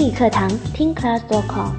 英语课堂听 class.com。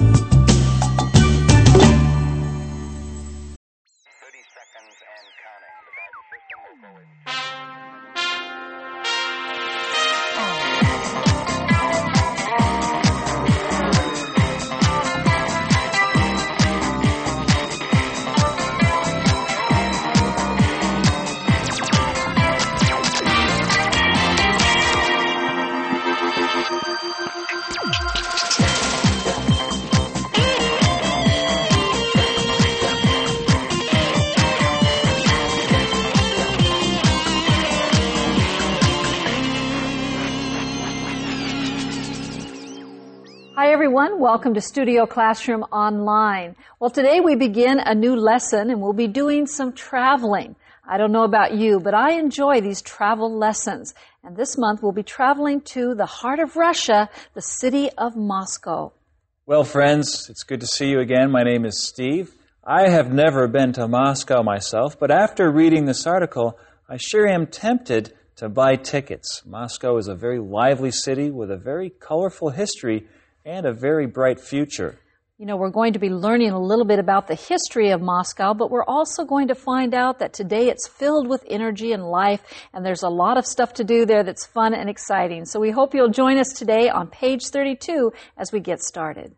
Hi everyone, welcome to Studio Classroom Online. Well, today we begin a new lesson and we'll be doing some traveling. I don't know about you, but I enjoy these travel lessons. And this month we'll be traveling to the heart of Russia, the city of Moscow. Well, friends, it's good to see you again. My name is Steve. I have never been to Moscow myself, but after reading this article, I sure am tempted to buy tickets. Moscow is a very lively city with a very colorful history and a very bright future. You know, we're going to be learning a little bit about the history of Moscow, but we're also going to find out that today it's filled with energy and life, and there's a lot of stuff to do there that's fun and exciting. So we hope you'll join us today on page 32 as we get started.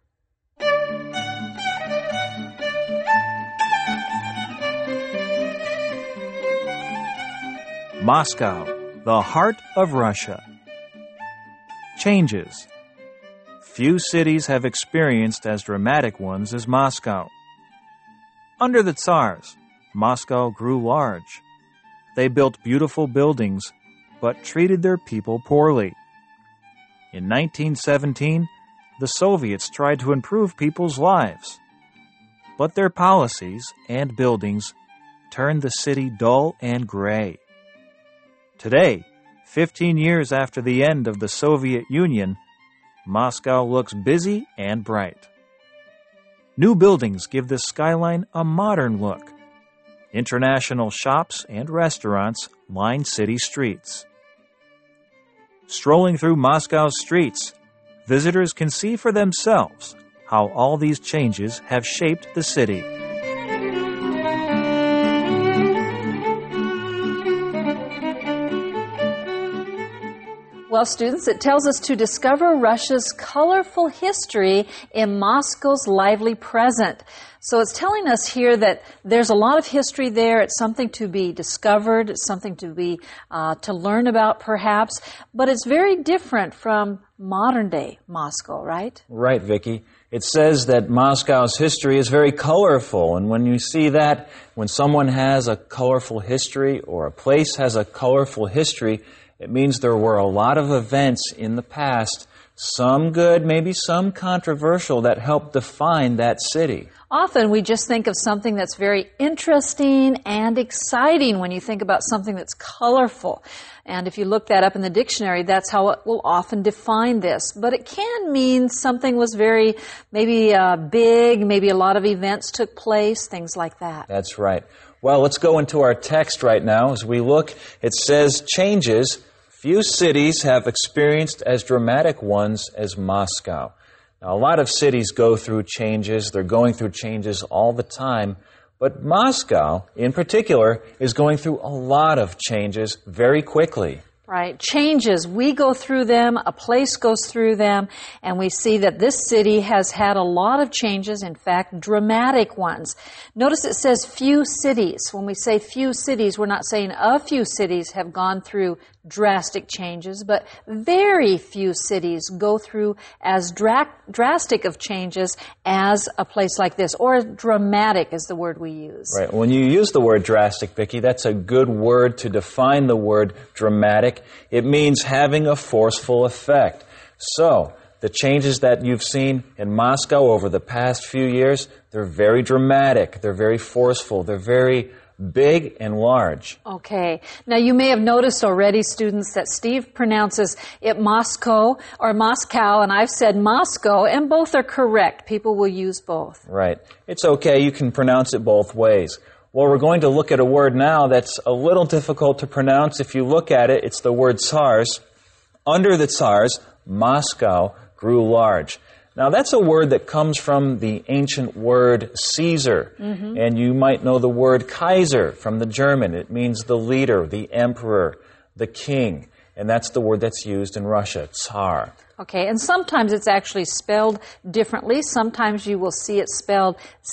Moscow, the heart of Russia. Changes. Few cities have experienced as dramatic ones as Moscow. Under the Tsars, Moscow grew large. They built beautiful buildings, but treated their people poorly. In 1917, the Soviets tried to improve people's lives, but their policies and buildings turned the city dull and gray. Today, 15 years after the end of the Soviet Union, Moscow looks busy and bright. New buildings give the skyline a modern look. International shops and restaurants line city streets. Strolling through Moscow's streets, visitors can see for themselves how all these changes have shaped the city. Well, students, it tells us to discover Russia's colorful history in Moscow's lively present. So it's telling us here that there's a lot of history there. It's something to be discovered. It's something to be to learn about, perhaps. But it's very different from modern-day Moscow, right? Right, Vicki. It says that Moscow's history is very colorful. And when you see that, when someone has a colorful history or a place has a colorful history, it means there were a lot of events in the past, some good, maybe some controversial, that helped define that city. Often we just think of something that's very interesting and exciting when you think about something that's colorful. And if you look that up in the dictionary, that's how it will often define this. But it can mean something was very, maybe big, maybe a lot of events took place, things like that. That's right. Well, let's go into our text right now. As we look, it says, changes few cities have experienced as dramatic ones as Moscow. Now, a lot of cities go through changes. They're going through changes all the time. But Moscow, in particular, is going through a lot of changes very quickly. Right. Changes. We go through them, a place goes through them, and we see that this city has had a lot of changes, in fact, dramatic ones. Notice it says few cities. When we say few cities, we're not saying a few cities have gone through drastic changes, but very few cities go through as drastic of changes as a place like this, or dramatic is the word we use. Right. When you use the word drastic, Vicki, that's a good word to define the word dramatic. It means having a forceful effect. So, the changes that you've seen in Moscow over the past few years, they're very dramatic, they're very forceful, they're very big and large. Okay. Now, you may have noticed already, students, that Steve pronounces it Moscow or Moscow, and I've said Moscow, and both are correct. People will use both. Right. It's okay. You can pronounce it both ways. Well, we're going to look at a word now that's a little difficult to pronounce. If you look at it, it's the word Tsars. Under the Tsars, Moscow grew large. Now, that's a word that comes from the ancient word Caesar. And you might know the word Kaiser from the German. It means the leader, the emperor, the king. And that's the word that's used in Russia, Tsar. Okay, and sometimes it's actually spelled differently. Sometimes you will see it spelled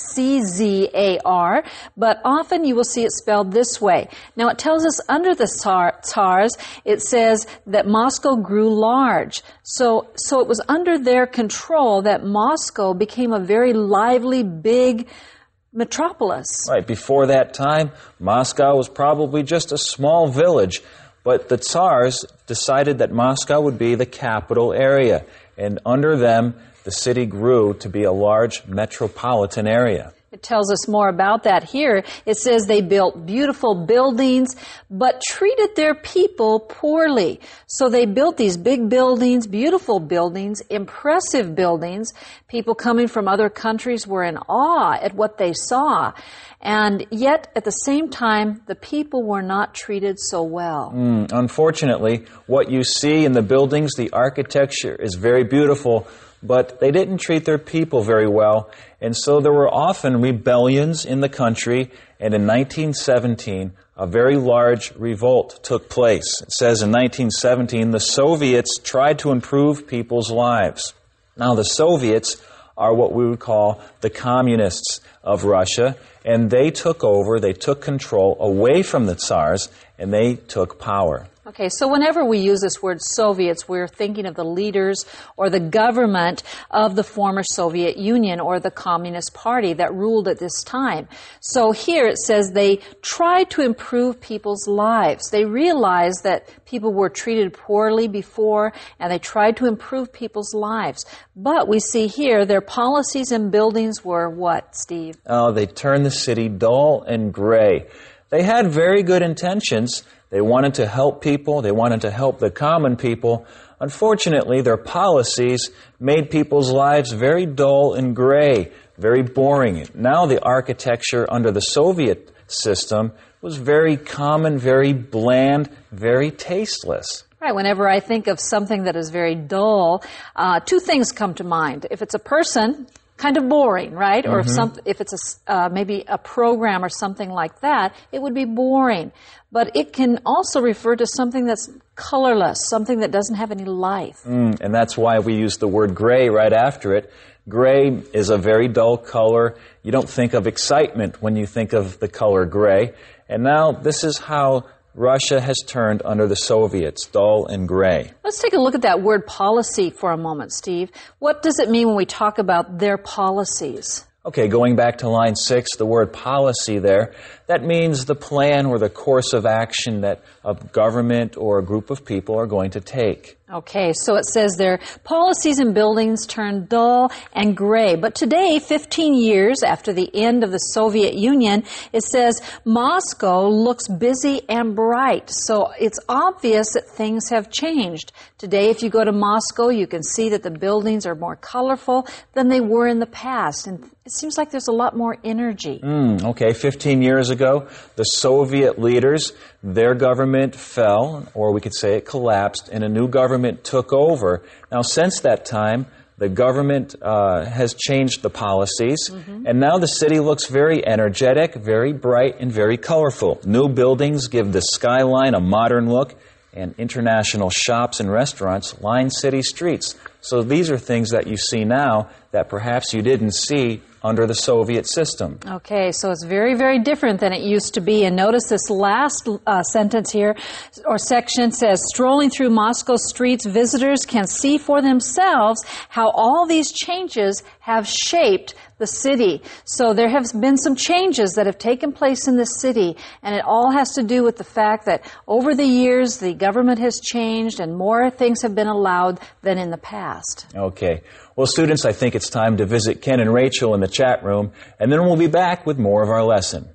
C-Z-A-R, but often you will see it spelled this way. Now, it tells us under the Tsars, it says that Moscow grew large. So it was under their control that Moscow became a very lively, big metropolis. Right, before that time, Moscow was probably just a small village. But the Tsars decided that Moscow would be the capital area, and under them, the city grew to be a large metropolitan area. It tells us more about that here. It says they built beautiful buildings, but treated their people poorly. So they built these big buildings, beautiful buildings, impressive buildings. People coming from other countries were in awe at what they saw. And yet, at the same time, the people were not treated so well. Unfortunately, what you see in the buildings, the architecture is very beautiful, but they didn't treat their people very well. And so there were often rebellions in the country. And in 1917, a very large revolt took place. It says in 1917, the Soviets tried to improve people's lives. Now, the Soviets are what we would call the communists of Russia, and they took over, they took control away from the Tsars, and they took power. Okay, so whenever we use this word Soviets, we're thinking of the leaders or the government of the former Soviet Union or the Communist Party that ruled at this time. So here it says they tried to improve people's lives. They realized that people were treated poorly before, and they tried to improve people's lives. But we see here their policies and buildings were what, Steve? Oh, they turned the city dull and gray. They had very good intentions. They wanted to help people. They wanted to help the common people. Unfortunately, their policies made people's lives very dull and gray, very boring. Now the architecture under the Soviet system was very common, very bland, very tasteless. Right. Whenever I think of something that is very dull, two things come to mind. If it's a person, kind of boring, right? Or if it's maybe a program or something like that, it would be boring. But it can also refer to something that's colorless, something that doesn't have any life. And that's why we use the word gray right after it. Gray is a very dull color. You don't think of excitement when you think of the color gray. And now this is how Russia has turned under the Soviets, dull and gray. Let's take a look at that word policy for a moment, Steve. What does it mean when we talk about their policies? Okay, going back to line 6, the word policy there, that means the plan or the course of action that a government or a group of people are going to take. Okay, so it says their policies and buildings turned dull and gray. But today, 15 years after the end of the Soviet Union, it says Moscow looks busy and bright. So it's obvious that things have changed. Today, if you go to Moscow, you can see that the buildings are more colorful than they were in the past. And it seems like there's a lot more energy. Okay, 15 years ago, the Soviet leaders, their government fell, or we could say it collapsed, and a new government took over. Now, since that time, the government has changed the policies, and now the city looks very energetic, very bright, and very colorful. New buildings give the skyline a modern look, and international shops and restaurants line city streets. So these are things that you see now that perhaps you didn't see under the Soviet system. Okay, so it's very, very different than it used to be. And notice this last sentence here, or section says, strolling through Moscow streets, visitors can see for themselves how all these changes have shaped the city. So there have been some changes that have taken place in the city, and it all has to do with the fact that over the years, the government has changed and more things have been allowed than in the past. Okay. Well, students, I think it's time to visit Ken and Rachel in the chat room, and then we'll be back with more of our lesson.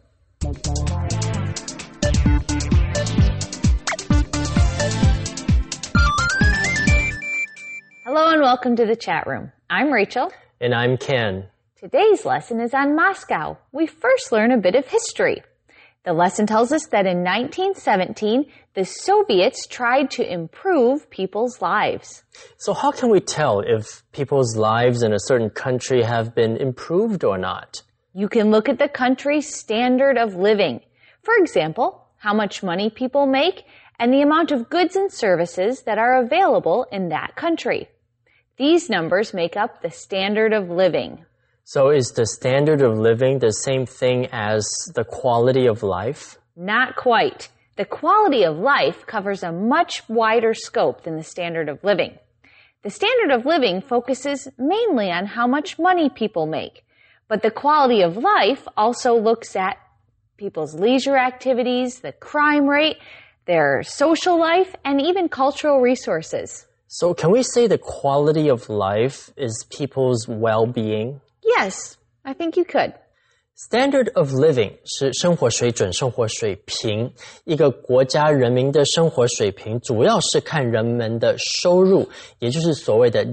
Hello and welcome to the chat room. I'm Rachel. And I'm Ken. Today's lesson is on Moscow. We first learn a bit of history. The lesson tells us that in 1917, the Soviets tried to improve people's lives. So how can we tell if people's lives in a certain country have been improved or not? You can look at the country's standard of living. For example, how much money people make and the amount of goods and services that are available in that country. These numbers make up the standard of living. So is the standard of living the same thing as the quality of life? Not quite. The quality of life covers a much wider scope than the standard of living. The standard of living focuses mainly on how much money people make, but the quality of life also looks at people's leisure activities, the crime rate, their social life, and even cultural resources. So can we say the quality of life is people's well-being? Yes, I think you could. Standard of living 是生活水准、生活水平。一个国家人民的生活水平主要是看人们的收入，也就是所谓的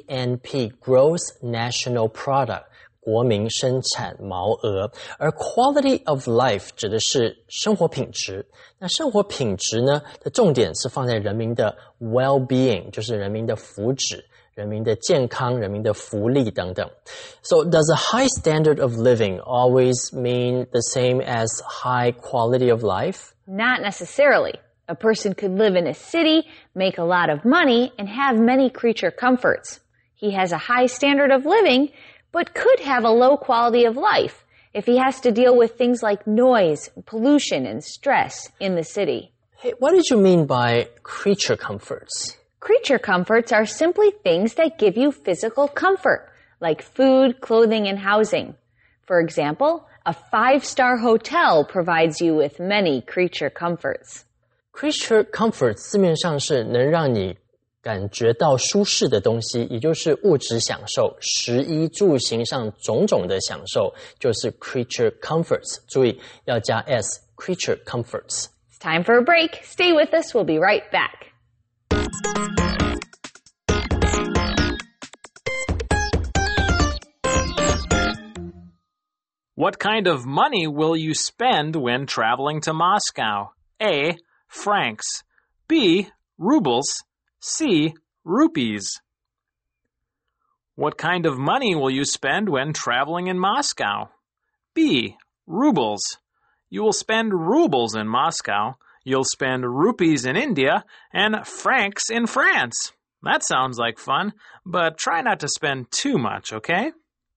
GNP Gross National Product 国民生产毛额。而 Quality of Life 指的是生活品质。那生活品质呢的重点是放在人民的 well-being， 就是人民的福祉。人民的健康、人民的福利等等。So does a high standard of living always mean the same as high quality of life? Not necessarily. A person could live in a city, make a lot of money, and have many creature comforts. He has a high standard of living, but could have a low quality of life if he has to deal with things like noise, pollution, and stress in the city. Hey, what did you mean by creature comforts? Creature comforts are simply things that give you physical comfort, like food, clothing, and housing. For example, a 5-star hotel provides you with many creature comforts. Creature comforts 字面上是能让你感觉到舒适的东西，也就是物质享受，食衣住行上种种的享受，就是 creature comforts。注意要加 s, creature comforts. It's time for a break. Stay with us. We'll be right back. What kind of money will you spend when traveling to Moscow? A. Francs. B. Rubles. C. Rupees. What kind of money will you spend when traveling in Moscow? B. Rubles. You will spend rubles in Moscow. You'll spend rupees in India and francs in France. That sounds like fun, but try not to spend too much, okay?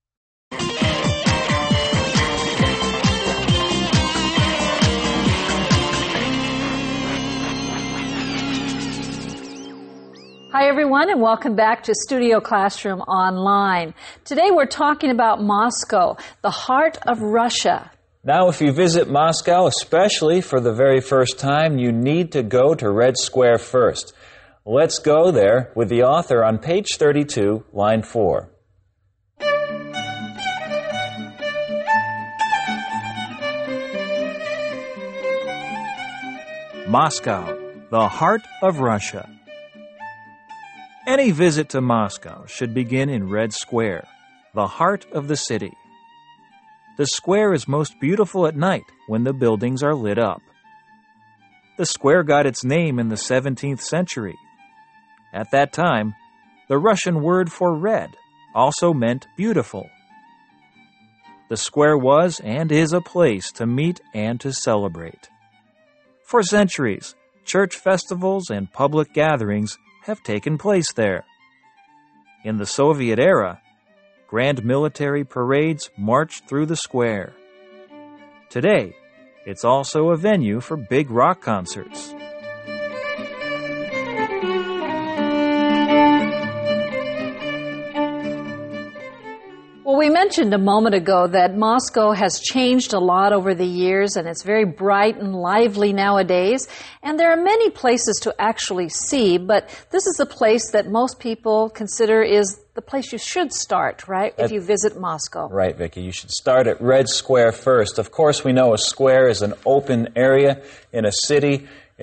Hi, everyone, and welcome back to Studio Classroom Online. Today we're talking about Moscow, the heart of Russia. Now, if you visit Moscow, especially for the very first time, you need to go to Red Square first. Let's go there with the author on page 32, line 4. Moscow, the heart of Russia. Any visit to Moscow should begin in Red Square, the heart of the city. The square is most beautiful at night when the buildings are lit up. The square got its name in the 17th century. At that time, the Russian word for red also meant beautiful. The square was and is a place to meet and to celebrate. For centuries, church festivals and public gatherings have taken place there. In the Soviet era, grand military parades marched through the square. Today, it's also a venue for big rock concerts. Well, we mentioned a moment ago that Moscow has changed a lot over the years, and it's very bright and lively nowadays. And there are many places to actually see, but this is the place that most people consider is the place you should start, right, if you visit Moscow. Right, Vicki. You should start at Red Square first. Of course, we know a square is an open area in a city.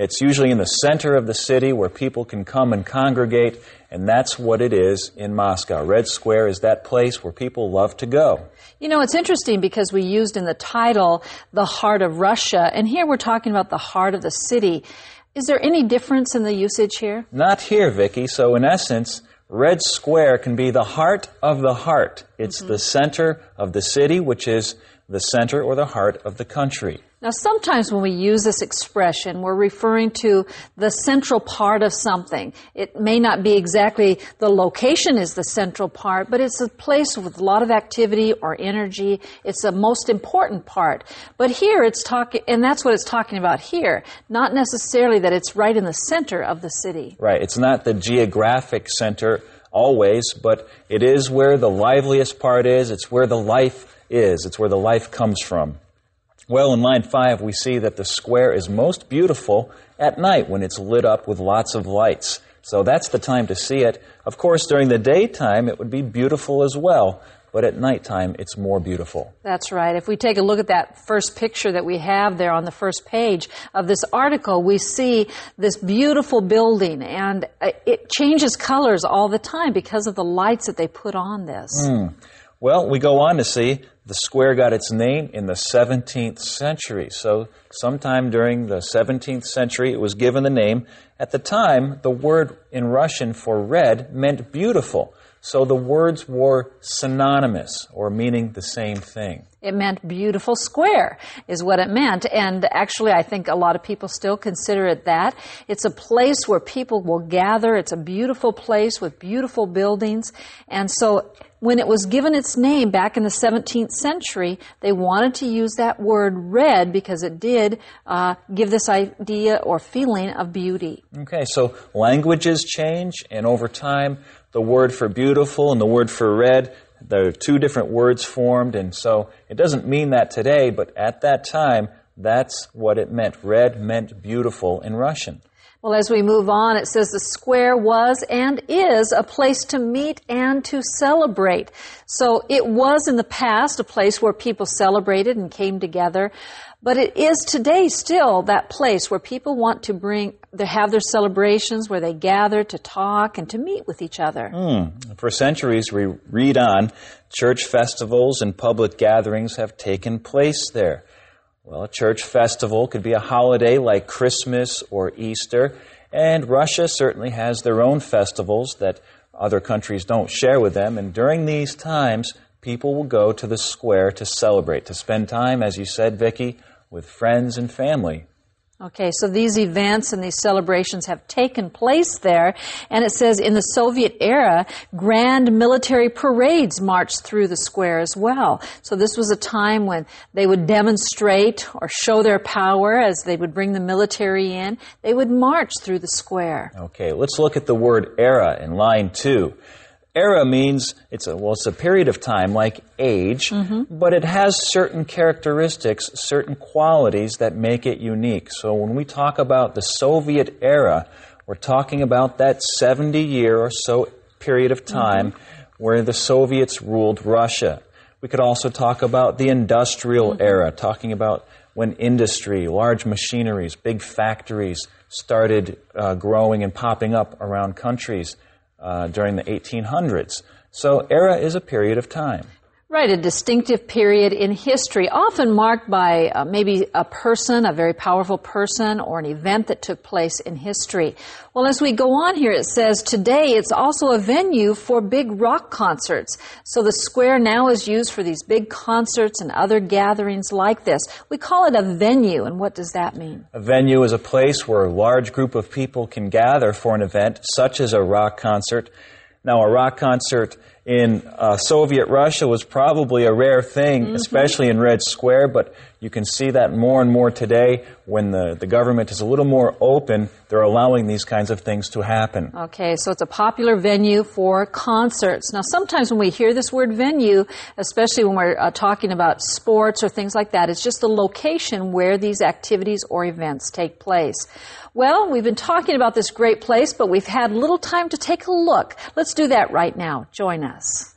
It's usually in the center of the city where people can come and congregate, and that's what it is in Moscow. Red Square is that place where people love to go. You know, it's interesting because we used in the title the heart of Russia, and here we're talking about the heart of the city. Is there any difference in the usage here? Not here, Vicki. So in essence, Red Square can be the heart of the heart. It's the center of the city, which is the center or the heart of the country. Now, sometimes when we use this expression, we're referring to the central part of something. It may not be exactly the location is the central part, but it's a place with a lot of activity or energy. It's the most important part. But here it's talking, and that's what it's talking about here, not necessarily that it's right in the center of the city. Right. It's not the geographic center always, but it is where the liveliest part is. It's where the life is. It's where the life comes from. Well, in line 5, we see that the square is most beautiful at night when it's lit up with lots of lights. So that's the time to see it. Of course, during the daytime, it would be beautiful as well, but at nighttime, it's more beautiful. That's right. If we take a look at that first picture that we have there on the first page of this article, we see this beautiful building, and it changes colors all the time because of the lights that they put on this. Well, we go on to see the square got its name in the 17th century. So sometime during the 17th century, it was given the name. At the time, the word in Russian for red meant beautiful. So the words were synonymous, or meaning the same thing. It meant beautiful square is what it meant. And actually, I think a lot of people still consider it that. It's a place where people will gather. It's a beautiful place with beautiful buildings. And so when it was given its name back in the 17th century, they wanted to use that word red because it did give this idea or feeling of beauty. Okay, so languages change, and over time, the word for beautiful and the word for red, there are two different words formed, and so it doesn't mean that today, but at that time, that's what it meant. Red meant beautiful in Russian. Well, as we move on, it says the square was and is a place to meet and to celebrate. So it was in the past a place where people celebrated and came together, but it is today still that place where people want to have their celebrations, where they gather to talk and to meet with each other. For centuries, we read on, church festivals and public gatherings have taken place there. Well, a church festival could be a holiday like Christmas or Easter, and Russia certainly has their own festivals that other countries don't share with them, and during these times, people will go to the square to celebrate, to spend time, as you said, Vicki, with friends and family. Okay, so these events and these celebrations have taken place there, and it says in the Soviet era, grand military parades marched through the square as well. So this was a time when they would demonstrate or show their power as they would bring the military in. They would march through the square. Okay, let's look at the word era in line 2. Era means it's a period of time like age, but it has certain characteristics, certain qualities that make it unique. So when we talk about the Soviet era, we're talking about that 70-year or so period of time where the Soviets ruled Russia. We could also talk about the industrial era, talking about when industry, large machineries, big factories started growing and popping up around countries during the 1800s. So era is a period of time. Right, a distinctive period in history, often marked by maybe a person, a very powerful person, or an event that took place in history. Well, as we go on here, it says today it's also a venue for big rock concerts. So the square now is used for these big concerts and other gatherings like this. We call it a venue, and what does that mean? A venue is a place where a large group of people can gather for an event, such as a rock concert. Now, a rock concert in Soviet Russia was probably a rare thing, especially in Red Square, but you can see that more and more today when the government is a little more open. They're allowing these kinds of things to happen. Okay, so it's a popular venue for concerts. Now, sometimes when we hear this word venue, especially when we're talking about sports or things like that, it's just a location where these activities or events take place. Well, we've been talking about this great place, but we've had little time to take a look. Let's do that right now. Join us.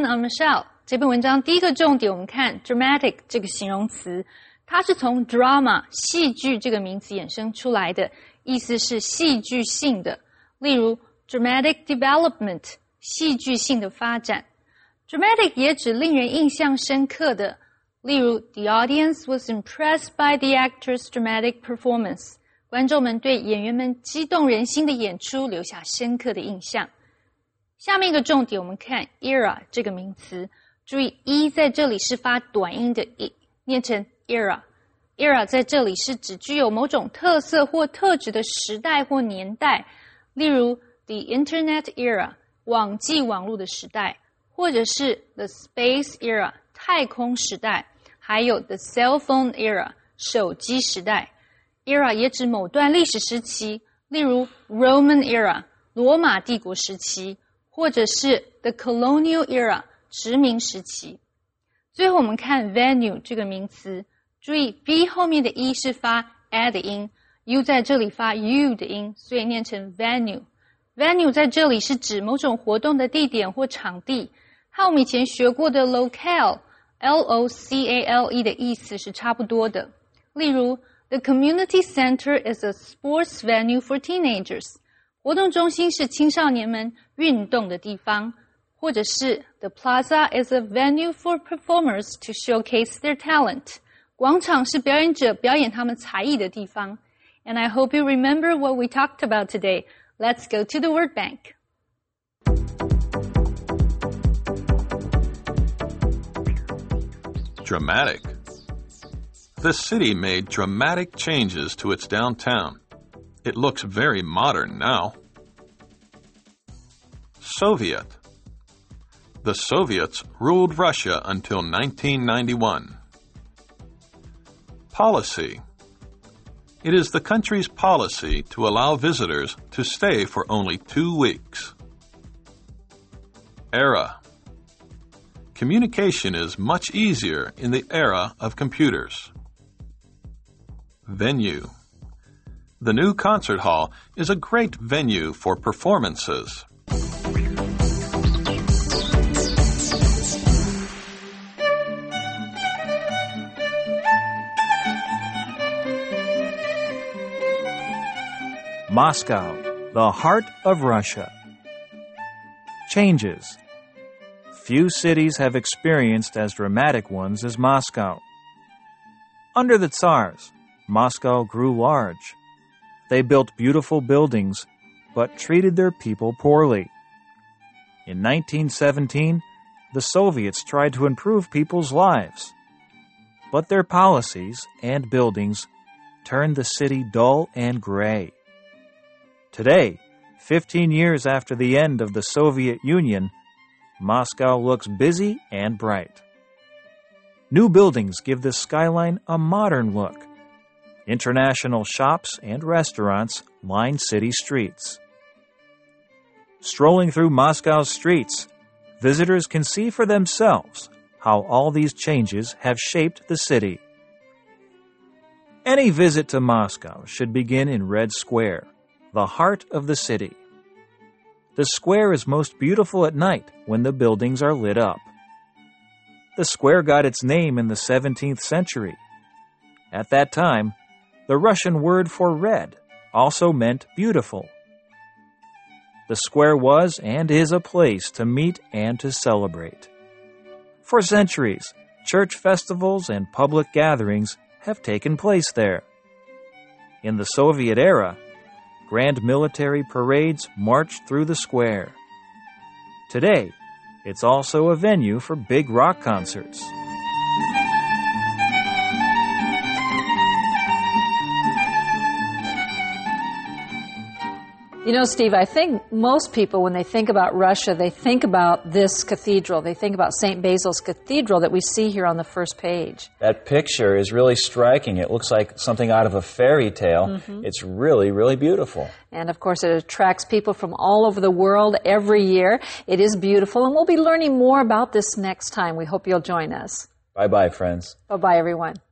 I'm Michelle。这篇文章第一个重点，我们看 dramatic 这个形容词，它是从 drama 戏剧这个名词衍生出来的，意思是戏剧性的。例如 dramatic development 戏剧性的发展。dramatic 也指令人印象深刻的，例如 the audience was impressed by the actor's dramatic performance。观众们对演员们激动人心的演出留下深刻的印象。下面一个重点，我们看 era 这个名词，注意 e 在这里是发短音的 e， 念成 era。era 在这里是指具有某种特色或特质的时代或年代，例如 the internet era 网际网络的时代，或者是 the space era 太空时代，还有 the cell phone era 手机时代。era 也指某段历史时期，例如 Roman era 罗马帝国时期，或者是 the colonial era 殖民时期。最后我们看 venue 这个名词，注意 v 后面的 e 是发 a 的音， u 在这里发 u 的音，所以念成 venue。venue 在这里是指某种活动的地点或场地，和我们以前学过的 locale L-O-C-A-L-E 的意思是差不多的。例如The community center is a sports venue for teenagers. 活动中心是青少年们运动的地方，或者是 The plaza is a venue for performers to showcase their talent. 广场是表演者表演他们才艺的地方。And I hope you remember what we talked about today. Let's go to the word bank. Dramatic.The city made dramatic changes to its downtown. It looks very modern now. Soviet. The Soviets ruled Russia until 1991. Policy. It is the country's policy to allow visitors to stay for only 2 weeks. Era. Communication is much easier in the era of computers.Venue. The new concert hall is a great venue for performances. Moscow, the heart of Russia. Changes. Few cities have experienced as dramatic ones as Moscow. Under the Tsars, Moscow grew large. They built beautiful buildings, but treated their people poorly. In 1917, the Soviets tried to improve people's lives. But their policies and buildings turned the city dull and gray. Today, 15 years after the end of the Soviet Union, Moscow looks busy and bright. New buildings give the skyline a modern look. International shops and restaurants line city streets. Strolling through Moscow's streets, visitors can see for themselves how all these changes have shaped the city. Any visit to Moscow should begin in Red Square, the heart of the city. The square is most beautiful at night when the buildings are lit up. The square got its name in the 17th century. At that time, the Russian word for red also meant beautiful. The square was and is a place to meet and to celebrate. For centuries, church festivals and public gatherings have taken place there. In the Soviet era, grand military parades marched through the square. Today, it's also a venue for big rock concerts. You know, Steve, I think most people, when they think about Russia, they think about this cathedral. They think about St. Basil's Cathedral that we see here on the first page. That picture is really striking. It looks like something out of a fairy tale. Mm-hmm. It's really, really beautiful. And, of course, it attracts people from all over the world every year. It is beautiful, and we'll be learning more about this next time. We hope you'll join us. Bye-bye, friends. Bye-bye, everyone.